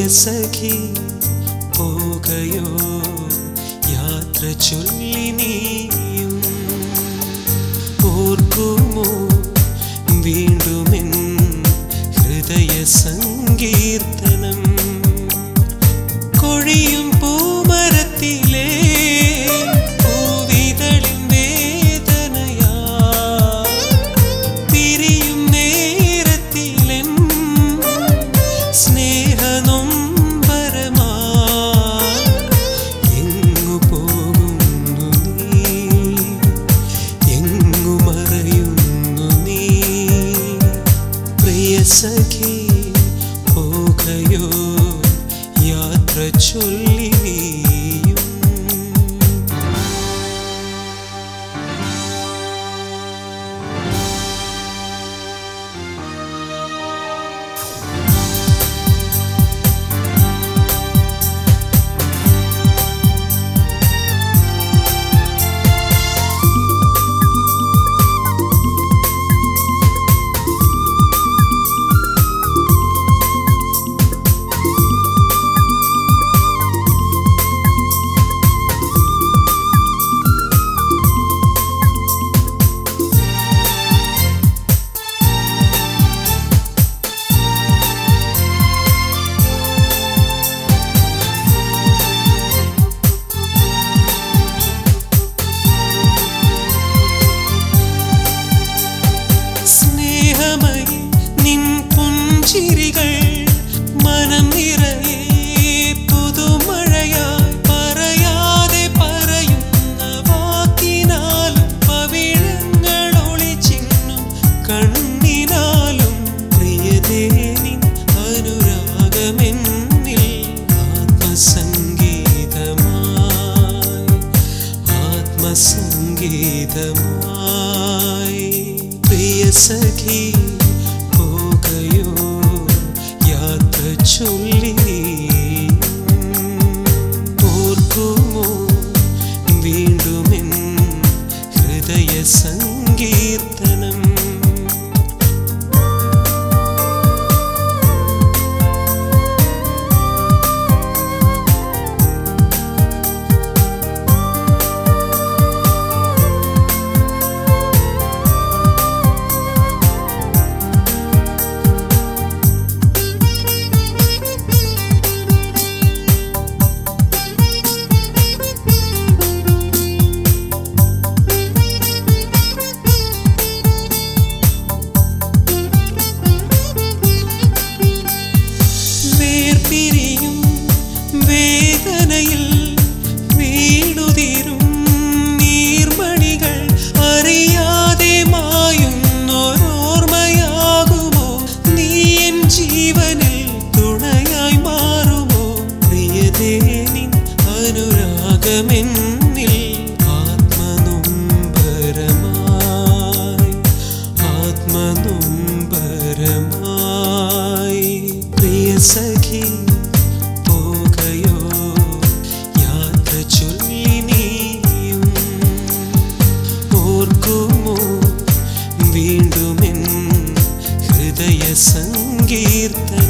സഖി പോകയോ യാത്ര ചൊല്ലി നീയും ഓർക്കുമോ വീണ്ടുമെൻ ഹൃദയ സങ്കീർത്തനം കൊഴിയും പൂമരത്തിലെ പൂവിതളിൻ വേദനയാ പിരിയും നേരത്തിലെൻ സ്നേഹനൊമ്പരമാ എങ്ങു പോകുന്നു നീ എങ്ങു മറയുന്നു നീ പ്രിയ സഖി പോകയോ യാത്ര ചൊല്ലി നീയും മനം നിറയെ പുതുമഴയായി പറയാതെ പറയുന്ന വാക്കിനാലും പവിഴങ്ങൾ ഒളിച്ചിന്നും കണ്ണിനാലും പ്രിയതേ നിൻ അനുരാഗമെന്നിൽ ആത്മസംഗീതമായി പ്രിയ സഖി പോകയോ യാത്ര ചൊല്ലി നീയും ഓർക്കുമോ വീണ്ടുമെൻ ഹൃദയ സങ്കീർത്തനം പിരിയും വേദനയിൽ വീണുതിരും നീർമണികൾ അറിയാതെ മായുന്നോരോർമ്മയാകുമോ നീ എൻ ജീവനിൽ തുണയായി മാറുമോ പ്രിയതേ നിൻ അനുരാഗമെന്നിൽ ആത്മനൊമ്പരമായി പ്രിയ സഖി പോകയോ യാത്ര ചൊല്ലി നീയും ഓർക്കുമോ വീണ്ടുമെൻ ഹൃദയ സങ്കീർത്തനം